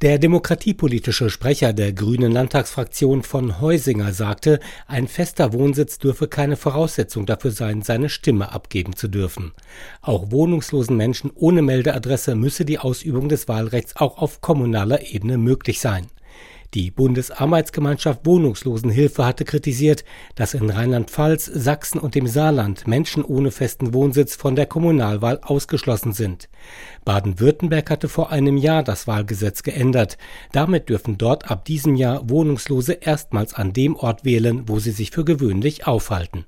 Der demokratiepolitische Sprecher der Grünen Landtagsfraktion von Heusinger sagte, ein fester Wohnsitz dürfe keine Voraussetzung dafür sein, seine Stimme abgeben zu dürfen. Auch wohnungslosen Menschen ohne Meldeadresse müsse die Ausübung des Wahlrechts auch auf kommunaler Ebene möglich sein. Die Bundesarbeitsgemeinschaft Wohnungslosenhilfe hatte kritisiert, dass in Rheinland-Pfalz, Sachsen und dem Saarland Menschen ohne festen Wohnsitz von der Kommunalwahl ausgeschlossen sind. Baden-Württemberg hatte vor einem Jahr das Wahlgesetz geändert. Damit dürfen dort ab diesem Jahr Wohnungslose erstmals an dem Ort wählen, wo sie sich für gewöhnlich aufhalten.